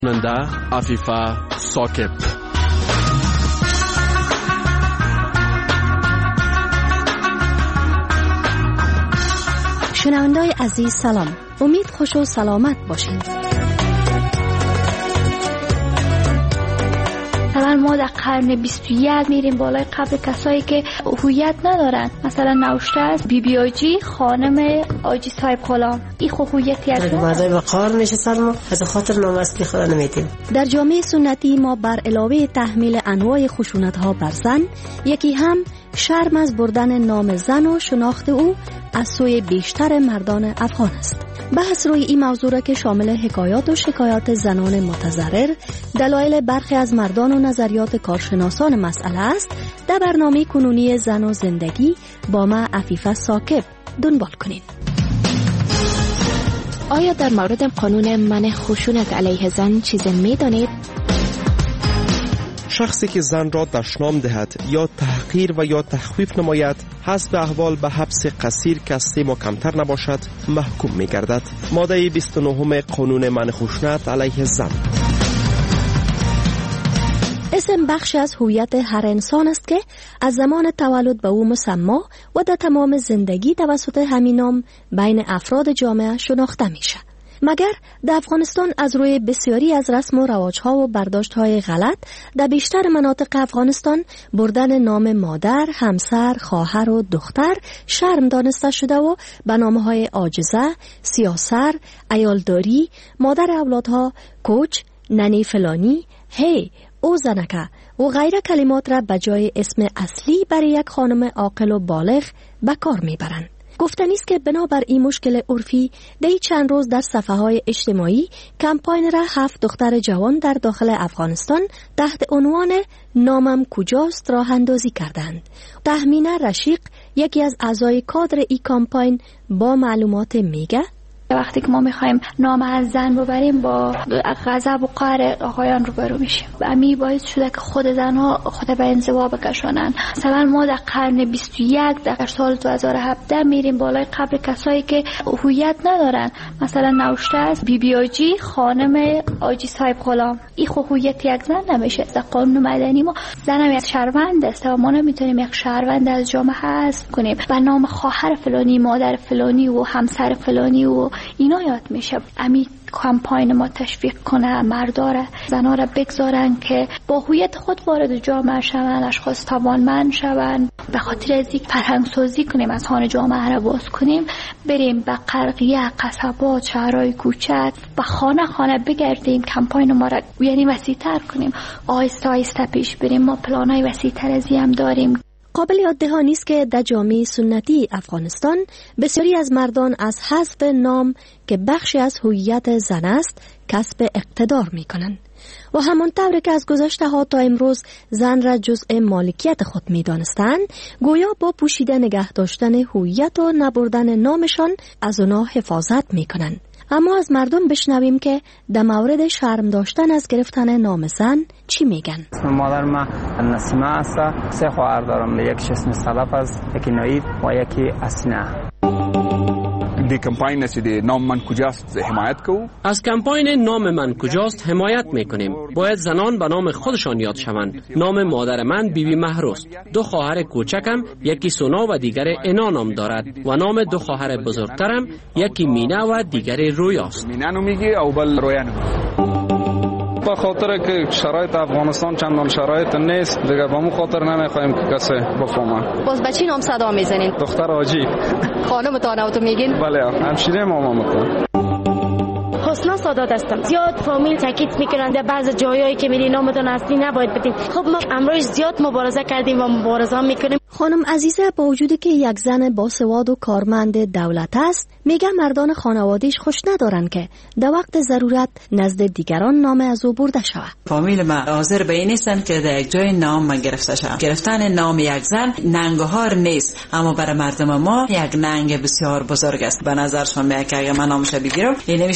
ننده عفیفه ساکب. شنونده‌های عزیز سلام، امید خوش و سلامت باشید. مثلا ما در قرن 21 میریم بالای قبر کسایی که هویت ندارن، مثلا نوشته است بی آجی خانم آجی صاحب غلام. این خو هویتی است. بعضی وقار میشه سلام از خاطر نام اصلی خود نمیدیم. در جامعه سنتی ما بر علاوه تحمیل انواع خشونت‌ها بر زن، یکی هم شرم از بردن نام زن و شناخت او از سوی بیشتر مردان افغان است. بحث روی این موضوع را که شامل حکایات و شکایات زنان متضرر، دلایل برخی از مردان و نظریات کارشناسان مسئله است، در برنامه کنونی زن و زندگی با ما عفیفه ساکب دنبال کنید. آیا در مورد قانون منع خشونت علیه زن چیزی می‌دانید؟ شخصی که زن را دشنام دهد یا تحقیر و یا تخویف نماید حسب احوال به حبس قصیر که از 3 ماه کمتر نباشد محکوم می گردد. ماده 29 قانون منع خشونت علیه زن. اسم بخشی از هویت هر انسان است که از زمان تولد به او مسما و در تمام زندگی توسط همین نام بین افراد جامعه شناخته میشه. مگر در افغانستان از روی بسیاری از رسم و رواج‌ها و برداشت‌های غلط در بیشتر مناطق افغانستان بردن نام مادر، همسر، خواهر و دختر شرم دانسته شده و به نام‌های عاجزه، سیاسر، عیالداری، مادر اولادها، کوچ، ننی فلانی، هی او زنکه و غیره کلمات را به جای اسم اصلی برای یک خانم عاقل و بالغ به کار میبرند. گفتنی است که بنابر این مشکل عرفی در چند روز در صفحه‌های اجتماعی کمپاین را 7 دختر جوان در داخل افغانستان تحت عنوان نامم کجاست راه اندازی کردند. تهمینه رشیق، یکی از اعضای کادر این کمپاین، با معلومات میگه وقتی که ما میخوایم نام از زن ببریم با غضب و قهر آقایان روبرو میشیم. امی باعث شده که خود زنها خود به انزوا بکشونن. مثلا ما در قرن 21 در سال 2017 میریم بالای قبر کسایی که هویت ندارن، مثلا نوشته است بی آجی خانم آجی صاحب غلام. این خو هویت یک زن نمیشه. در قانون مدنی ما زن هم یک شهروند است و ما نمیتونیم یک شهروند از جامعه حذف کنیم و نام خواهر فلانی، مادر فلانی و همسر فلانی و اینا یاد میشه. امی کمپاین ما تشویق کنه مرداره زنها را بگذارن که با هویت خود وارد جامعه شون، اشخاص توانمند شون. به خاطر از این فرهنگ سازی کنیم، از خانه جامعه را باز کنیم، بریم به قرقیه، قصبات، شهرهای کوچک و خانه خانه بگردیم، کمپاین ما را یعنی وسیع‌تر کنیم، آهسته آهسته پیش بریم. ما پلانای وسیع‌تر از این هم داریم. قابل یاددهانی نیست که در جامعه سنتی افغانستان بسیاری از مردان از حذف نام که بخشی از هویت زن است کسب اقتدار می کنند و همانطور که از گذشته ها تا امروز زن را جزء مالکیت خود می دانستند، گویا با پوشیده نگه داشتن هویت و نبردن نامشان از آنها حفاظت می کنند. اما از مردم بشنویم که در مورد شرم داشتن از گرفتن نام زن چی میگن. اسم مادر من نسیمه است. 3 خواهر دارم، یکیش اسم صدف است، یکی نوید و یکی اسنه. دی کمپاین است دی نام من کجاست حمایت کو. از کمپاین نام من کجاست حمایت میکنیم. باید زنان به نام خودشان یاد شوند. نام مادر من بیبی مهروست. 2 خواهر کوچکم، یکی سونا و دیگر انا نام دارد و نام 2 خواهر بزرگترم، یکی مینا و دیگری رویاست. مینا نو میگی او بل رویا نو. به خاطر که شرایط افغانستان چندان شرایط نیست دیگه، با مو خاطر نمیخوایم که کسی بفهمه. باز بچی نام صدا میزنین؟ دختر آجی. خانمتان او تو میگین؟ بله، همشیره مامانتان. حسنا سادات هستم. زیاد فامیل تاکید میکنند در بعض جایایی که میری نامتون اصلی نباید بدیم. خب ما امروز زیاد مبارزه کردیم و مبارزه میکنیم. خانم عزیزه با وجودی که یک زن باسواد و کارمند دولت است، میگه مردان خانواده‌اش خوش ندارن که در وقت ضرورت نزد دیگران نام از او برده شود. فامیل ما حاضر به این نیستن که در یک جای نام من گرفته شود. گرفتن نام یک زن ننگهار نیست، اما برای مردم ما یک ننگ بسیار بزرگ است. به نظرشون میاد که اگه من نامش بگیرم این نمیشه در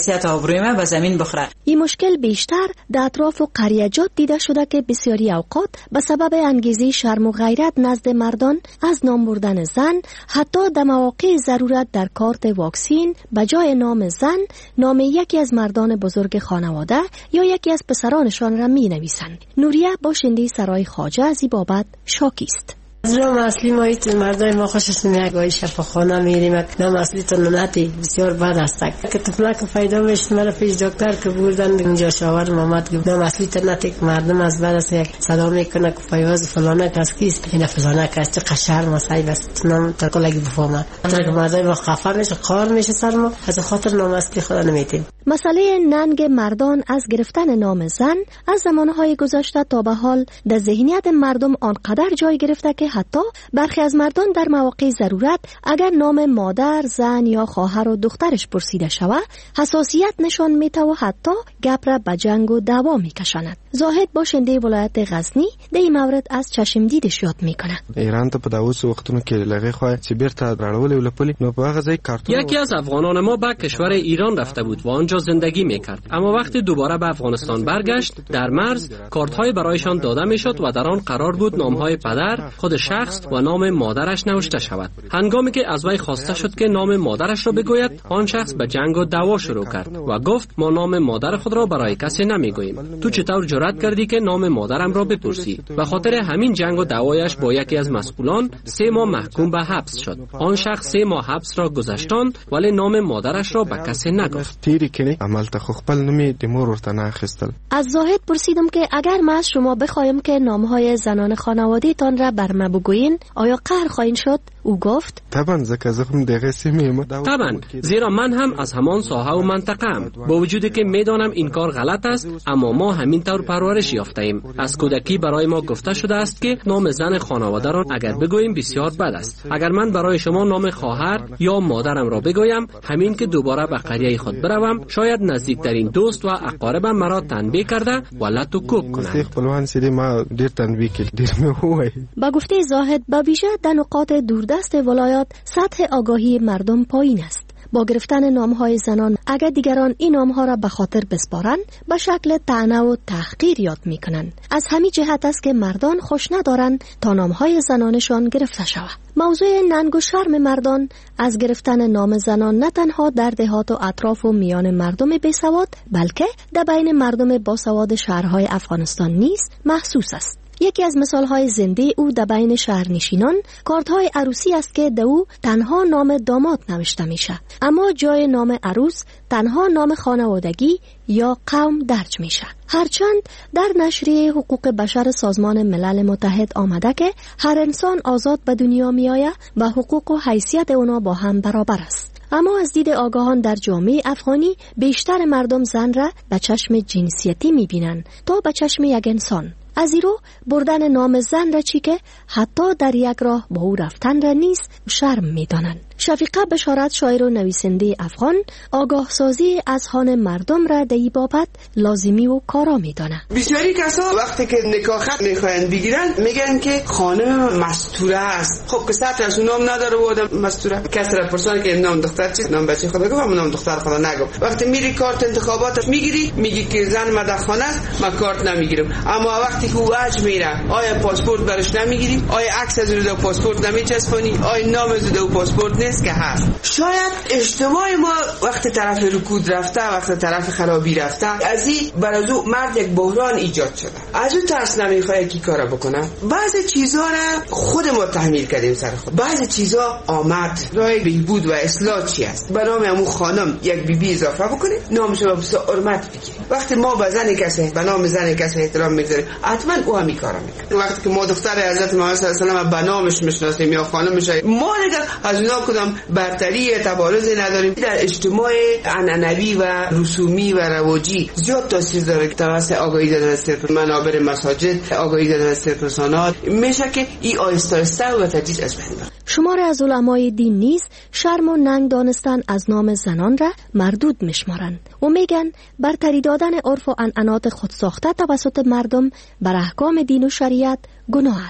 حیثیت آبروی من به زمین بخوره. این مشکل بیشتر در اطراف و قریجات دیده شده که بسیاری اوقات به سبب انگیزه شرم و غیرت نزد مردان از نام بردن زن، حتی در مواقع ضرورت در کارت واکسین به جای نام زن نام یکی از مردان بزرگ خانواده یا یکی از پسرانشان را می نویسند. نوریه باشنده سرای خواجه از این بابت شاکی است. از نام اصلی ما ایت مردای ما خوشش نمیاد. گاهی شفاخانه میریم نام اصلی تو ننتی بسیار بد است که تفلک پیدا میشه. مرا پیش دکتر که بردن اینجا شاور محمد گفت نام اصلی تو نتی مردم از بعد از یک صدا میکنه که فیاض فلانه کس کیست این فلانه کس چه قشر مسای بس نام تا کلگی بفهمه. اگر مردای ما خفه میشه قار میشه سر ما از خاطر نام اصلی خدا نمیتیم. مسئله ننگ مردان از گرفتن نام زن از زمانهای گذشته تا به حال در ذهنیت مردم آنقدر جای گرفته که حتی برخی از مردان در مواقع ضرورت اگر نام مادر، زن یا خواهر و دخترش پرسیده شود حساسیت نشان میده و حتی گپ را به جنگ و دعوا میکشاند. زاهد باشنده ولایت غزنی در این مورد از چشم دیدش یاد میکنه. ایران ته په داوس وختونو کې لغې خو چې بیرته راړولې ولپلی نو په هغه ځای کارتون. یکی از افغانان ما به کشور ایران رفته بود و آنجا زندگی میکرد، اما وقتی دوباره به افغانستان برگشت در مرز کارت‌های برایشان داده میشد و در آن قرار بود نام‌های پدر، خود شخص و نام مادرش نوشته شود. هنگامی که از وی خواسته شد که نام مادرش را بگوید، آن شخص به جنگ و دعوا شروع کرد و گفت ما نام مادر خود را برای کسی نمیگوییم. تو چطور جرأت کردی که نام مادرم را بپرسی؟ به خاطر همین جنگ و دعوایش با یکی از مسئولان 3 ماه محکوم به حبس شد. آن شخص 3 ماه حبس را گذشتاند ولی نام مادرش را به کسی نگفت. تیری کنی عمل تا خو خپل نومي د مور ورته نه اخیستل. از زاهد پرسیدم که اگر ما از شما بخوایم که نامهای زنان خانواده تان را بر ما بگویین آیا قهر خواهید شد؟ او گفت طبعا زکه دغه سیمه طبعا، زیرا من هم از همان ساحه و منطقه ام. با وجودی که میدانم این کار غلط است، اما ما همین طور پرورش یافته ایم. از کودکی برای ما گفته شده است که نام زن خانواده را اگر بگوییم بسیار بد است. اگر من برای شما نام خواهر یا مادرم را بگویم، همین که دوباره به قریه خود بروم، شاید نزدیکترین دوست و اقاربم مرا تنبیه کرده و لط و کوب کنند. خپلوان سری ما ډیر تنبیه کړي، ډیر مې وایي. با گفته زاهد به ویژه در نقاط دوردست ولایات سطح آگاهی مردم پایین است. با گرفتن نامهای زنان اگر دیگران این نامها را به خاطر بسپارند به شکل طعنه و تحقیر یاد میکنند. از همین جهت است که مردان خوش ندارند تا نامهای زنانشان گرفته شود. موضوع ننگ و شرم مردان از گرفتن نام زنان نه تنها در دهات و اطراف و میان مردم بیسواد بلکه در بین مردم باسواد شهرهای افغانستان نیز محسوس است. یکی از مثالهای زنده او در بین شهرنشینان کارت‌های عروسی است که در او تنها نام داماد نوشته میشه، اما جای نام عروس تنها نام خانوادگی یا قوم درج میشه. هرچند در نشریه حقوق بشر سازمان ملل متحد آمده که هر انسان آزاد به دنیا میآید و حقوق و حیثیت اونا با هم برابر است، اما از دید آگاهان در جامعه افغانی بیشتر مردم زن را به چشم جنسیتی میبینند تا به چشم یک انسان. از این رو بردن نام زن را چی که حتی در یک راه با او رفتن را نیست شرم میدانند. شفیقه بشارت شاعر و نویسنده افغان آگاه سازی اذهان مردم را در این بابت لازمی و کارا میدانه. بسیاری کسا وقتی که نکاح خط میخواین بگیرن میگن که خانم مستوره است. خب که سطرش نام نداره و آدم مستوره. کسی را پرسان که نام دختر چیست؟ نام بچه خدا گفت، نام دختر خدا نگفت. وقتی میری کارت انتخابات میگیری میگی که زن مدخانه است، من کارت نمیگیرم. اما وقتی که واج میره آیا پاسپورت برش نمیگیری؟ آیا عکس از رو پاسپورت نمیچسبونی؟ آیا نام از رو پاسپورت نیست که هست؟ شاید اجتماع ما وقت طرف رکود رفته، وقت طرف خرابی رفته، از این برازو مرد یک بحران ایجاد شده. از اون ترس نمیخواد کی کارا بکنه. بعضی چیزا را خود ما تحمیل کردیم سر خود. بعضی چیزا آمد راه بهبود و اصلاح چی است؟ به نام همون خانم یک بیبی اضافه بکنیم، نامش رو بس حرمت بگیریم. وقتی ما به زن کسی به نام زن کسی احترام میذاریم، حتما او همین کارا میکنه. وقتی که ما دختر حضرت محمد صلی الله علیه و آله به نامش میشناسیم یا خانمش، ما دیگه از اونها کدام برتری تبارزی نداریم. در اجتماع عنعنوی و رسومی و رواجی زیاد تاثیر داره که توسط آگاهی دادن از منابر مساجد، آگاهی دادن از رسانات میشه که این آهسته آهسته و تدریج از بین بره. شمار از علمای دین نیز شرم و ننگ دانستن از نام زنان را مردود میشمارند و میگن برتری دادن عرف و عنعنات خود ساخته توسط مردم بر احکام دین و شریعت گناه است.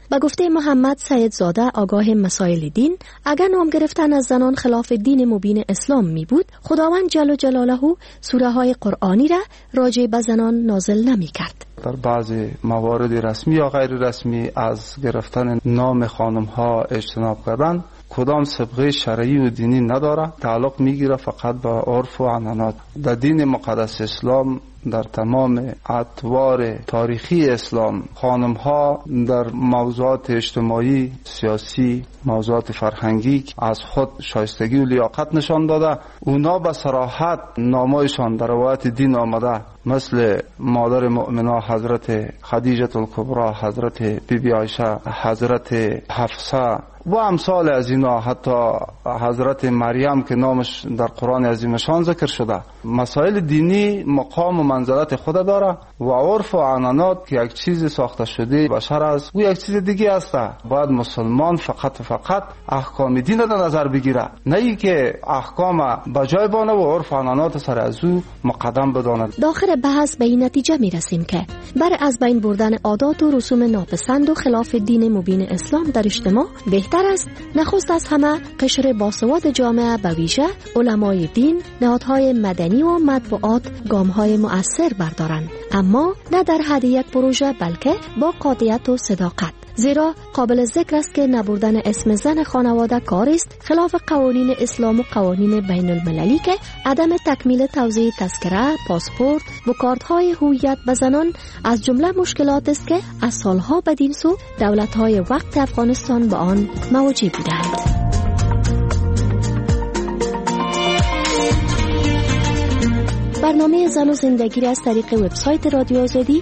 به گفته محمد سیدزاده آگاه مسائل دین، اگر نام گرفتن از زنان خلاف دین مبین اسلام می بود، خداوند جل جلاله سوره های قرآنی را راجع به زنان نازل نمی کرد. در بعضی موارد رسمی یا غیر رسمی از گرفتن نام خانم ها اجتناب کردن کدام سابقه شرعی و دینی نداره، تعلق میگیره فقط به عرف و عنعنات. در دین مقدس اسلام در تمام اطوار تاریخی اسلام خانم ها در موضوعات اجتماعی، سیاسی، موضوعات فرهنگی از خود شایستگی و لیاقت نشان داده. اونا به صراحت نامایشان در روایت دین آمده، مثل مادر مؤمنه حضرت خدیجه الکبری، حضرت بیبی عایشه، حضرت حفصه و امثال از اینا، حتی حضرت مریم که نامش در قرآن عظیمشان ذکر شده. مسائل دینی مقام و منزلت خود داره و عرف و عنعنات که یک چیز ساخته شده بشر است و یک چیز دیگه است. باید مسلمان فقط احکام دین در نظر بگیره، نه ای که احکام بجای بانه و عرف و عنعنات سر از او مقدم بداند. داخل بحث به این نتیجه می رسیم که برای از بین بردن عادات و رسوم ناپسند و خلاف دین مبین اسلام در اجتماع بهتر است نخست از همه قشر باسواد جامعه به ویژه علمای دین، نهادهای مدنی و مطبوعات گام‌های مؤثر بردارند، اما نه در حد یک پروژه بلکه با قاطعیت و صداقت. زیرا قابل ذکر است که نبردن اسم زن خانواده کاری است خلاف قوانین اسلام و قوانین بین المللی که عدم تکمیل توزیع تذکره، پاسپورت و کارت‌های هویت به زنان از جمله مشکلات است که از سالها بدین سو دولت‌های وقت افغانستان به آن مواجه بودند. برنامه زن و زندگی را از طریق وبسایت رادیو آزادی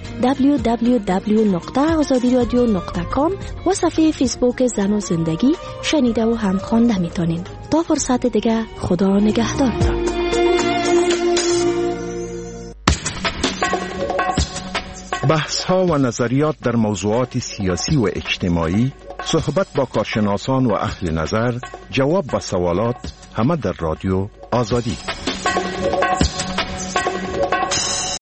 www.azadiradio.com و صفحه فیسبوک زن و زندگی شنیده و هم خوانده میتونین. تا فرصت دیگه، خدا نگهدارتان. بحث ها و نظریات در موضوعات سیاسی و اجتماعی، صحبت با کارشناسان و اهل نظر، جواب به سوالات، همه در رادیو آزادی.